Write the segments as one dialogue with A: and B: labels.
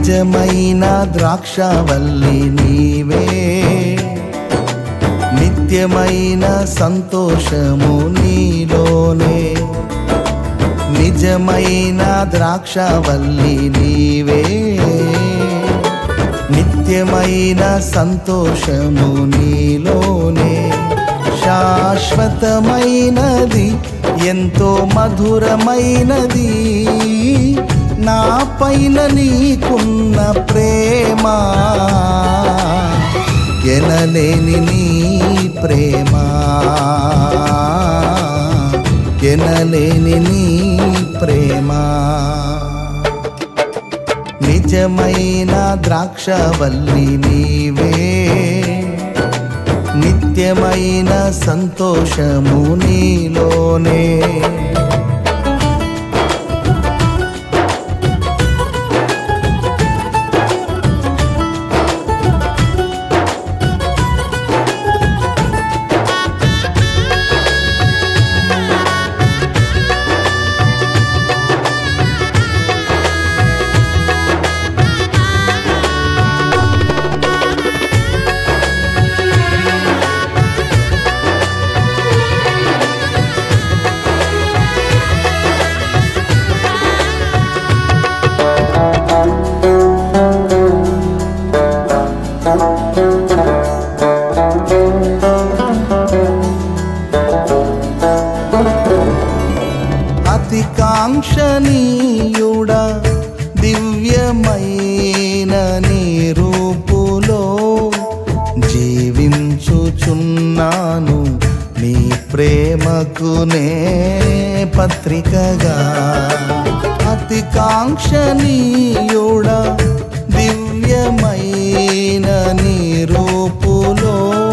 A: నిజమైన ద్రాక్షవల్లి నీవే, నిత్యమైన సంతోషము నీలోనే. నిజమైన ద్రాక్షవల్లి నీవే, నిత్యమైన సంతోషము నీలోనే. శాశ్వతమైనది ఎంతో మధురమైనది నా పైన నీకున్న ప్రేమ, ఎనలేని నీ ప్రేమ, ఎనలేని నీ ప్రేమ. నిజమైన ద్రాక్షవల్లి నీవే, నిత్యమైన సంతోషము నీలోనే. అతి కాంక్షణీయుడా దివ్యమైన నీ రూపులో జీవించుచున్నాను, నీ ప్రేమకు నే పత్రికగా. అతి కాంక్షణీయుడా దివ్యమైన నీ రూపులో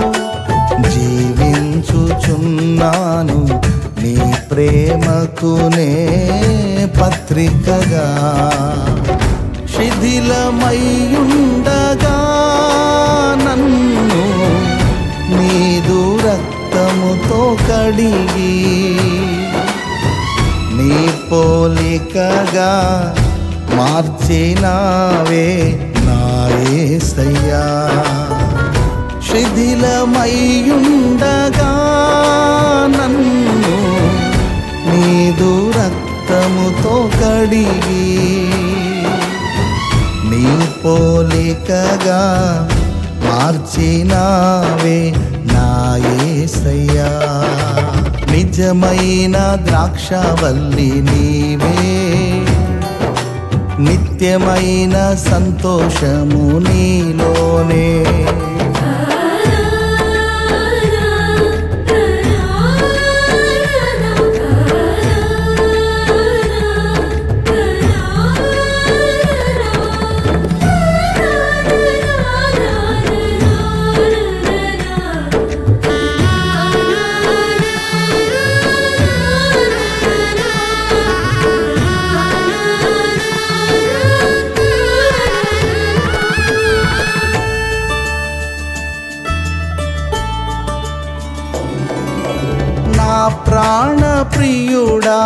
A: జీవించుచున్నాను, నీ ప్రేమకు నే పత్రికగా. శిథిలమయ్యుండగా నన్ను నీదు రక్తముతో కడిగి, నీ పోలికగా మార్చినావే నా యేసయ్యా. శిథిలమయ్యుండగా నన్ను నీదు రక్తముతో కడిగి, నీ పోలికగా మార్చినావే నా యేసయ్యా. నిజమైన ద్రాక్షవల్లి నీవే, నిత్యమైన సంతోషము నీలోనే. నా ప్రాణ ప్రియుడా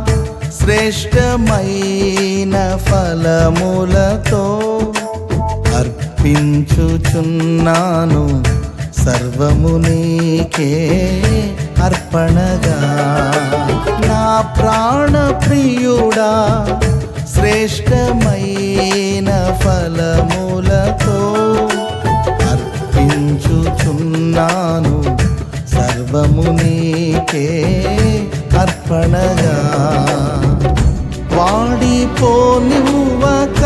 A: శ్రేష్టమైన ఫలములతో అర్పించుచున్నాను, సర్వము నీకే అర్పణగా. నా ప్రాణ ప్రియుడా శ్రేష్టమైన ఫలములతో అర్పించుచున్నాను, సర్వము నీకే అర్పణగా. వాడిపోనివ్వక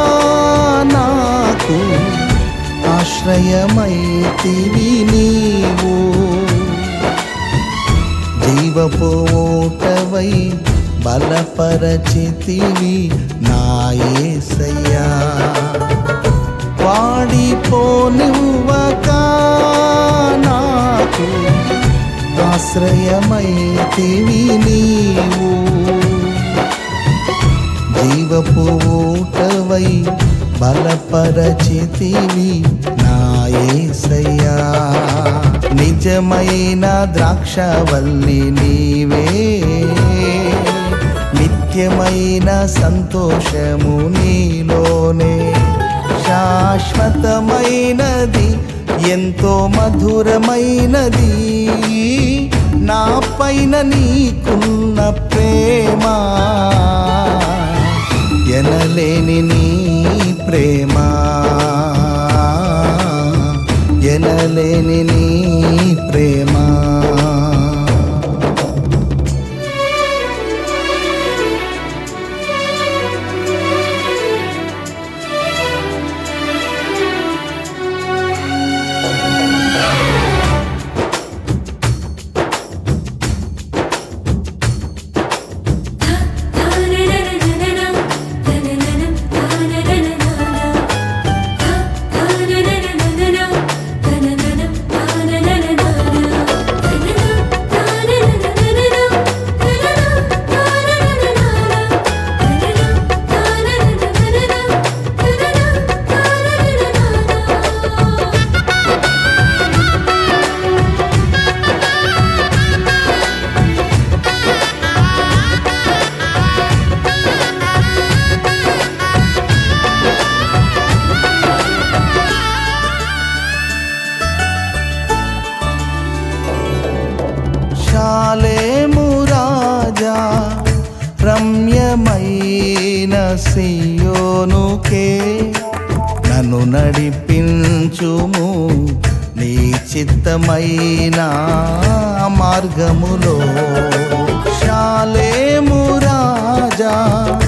A: నాకు ఆశ్రయమైతివి నీవు, జీవపు ఓటవై బలపరచితివి నా యేసయ్యా. వాడిపోనివ్వక నాకు ఆశ్రయమైతివి నీవు, జీవపు ఓటవై బలపరచితివి నా యేసయ్యా. నిజమైన ద్రాక్షవల్లి నీవే, నిత్యమైన సంతోషము నీలోనే. శాశ్వతమైనది ఎంతో మధురమైనది నా పైన నీకున్న ప్రేమ ఎనలేని నీ ప్రేమ ఎనలేని నీ ప్రేమ షాలేము రాజా రమ్యమైన సియోనుకే నన్ను నడిపించుము నీ చిత్తమైన మార్గములో షాలేము రాజా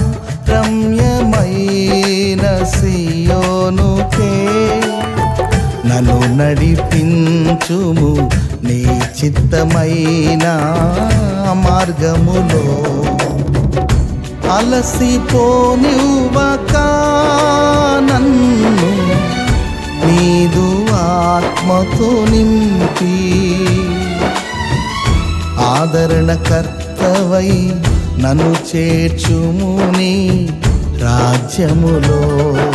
A: రమ్యమైన సియోనుకే నన్ను నడిపించుము నీ చిత్తమైన మార్గములో అలసిపోనివ్వక నన్ను నీదు ఆత్మతో నింపి ఆదరణకర్తవై నన్ను చేర్చుము నీ రాజ్యములో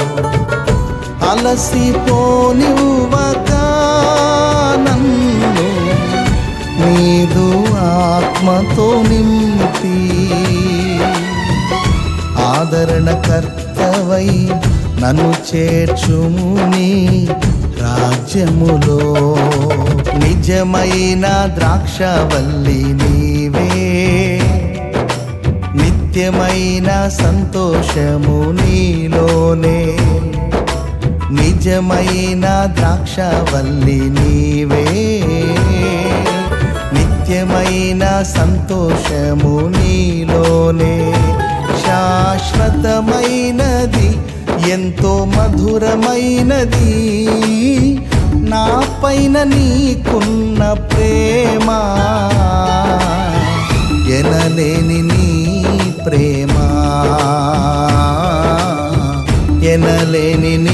A: అలసిపోనివ్వక నన్ను నీదు ఆత్మతో నింపి ఆదరణకర్తవై నన్ను చేర్చుము నీ రాజ్యములో నిజమైన ద్రాక్షవల్లి నీవే నిత్యమైన సంతోషము నీలోనే నిజమైన ద్రాక్షవల్లి నీవే నిత్యమైన సంతోషము నీలోనే శాశ్వతమైనది ఎంతో మధురమైనది నా పైన నీకున్న ప్రేమ ఎనలేని నీ ప్రేమ ఎనలేని